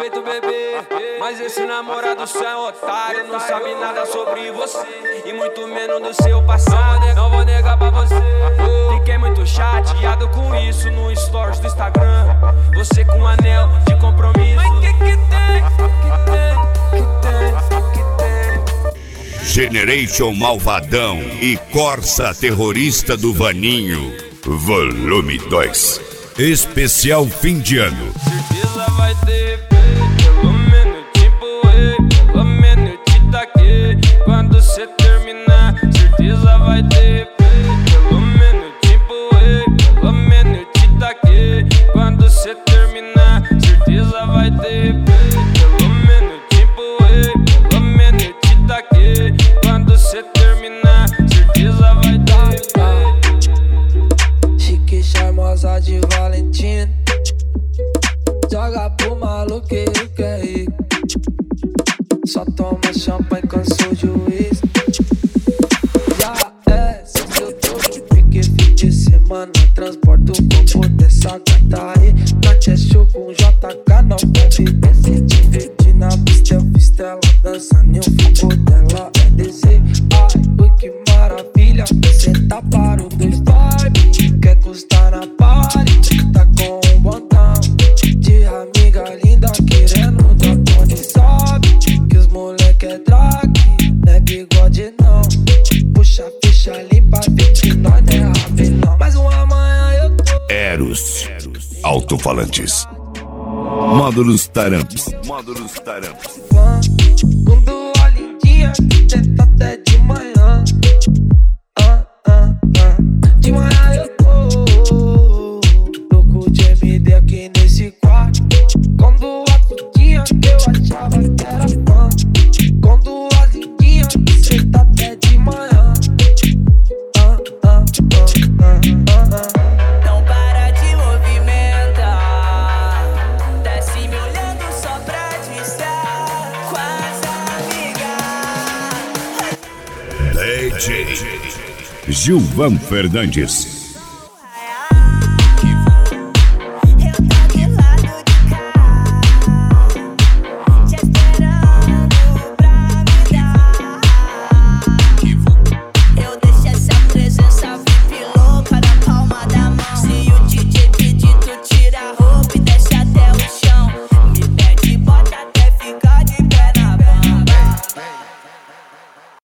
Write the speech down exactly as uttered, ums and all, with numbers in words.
respeito, bebê, mas esse namorado seu é otário. Não sabe nada sobre você e muito menos do seu passado. Não vou negar pra você, fiquei muito chateado com isso no stories do Instagram. Você com um anel de compromisso. Mas que que tem, que tem, que tem, que tem? Generation Malvadão e Corsa Terrorista do Vaninho, volume dois. Especial fim de ano. Certeza vai ter, pelo menos te empoei, pelo menos te taquei. Quando cê terminar, certeza vai ter, pelo menos te empoei, pelo menos te taquei. Quando cê terminar, certeza vai ter, pelo menos te empoei, pelo menos te taquei. Quando cê terminar, certeza vai ter. Chique, charmosa de Valentina, joga pro maluqueiro que é rico. Só toma champanhe, cansou o juiz. Já é, se eu tô pique fim de semana, transporto o corpo dessa gata aí. Na show com J K, não deve descer. Te divertir na pista, eu fiz ela dançando e o foco dela é descer. Ai, ui, que maravilha, cê tá para o dois vibe. Quer custar na party, tá com um botão de amiga linda querendo dar cone. Sabe que os moleque é drag, não é bigode não. Puxa a ficha limpa, vê que nós não é rabelão. Mas um amanhã eu tô Eros, alto-falantes. Módulos Taramps. Módulos Taramps. fã, com duas lindinhas que tenta até de manhã. Ah, ah, ah. De manhã eu tô louco de M D aqui nesse quarto. Com duas putinhas que eu achava que era fã. Com duas lindinhas que cê tá até de manhã. Ah, ah, ah, ah, ah, ah. Não para de movimentar, desce me olhando só pra distar com as amigas. D J Gilvan Fernandes.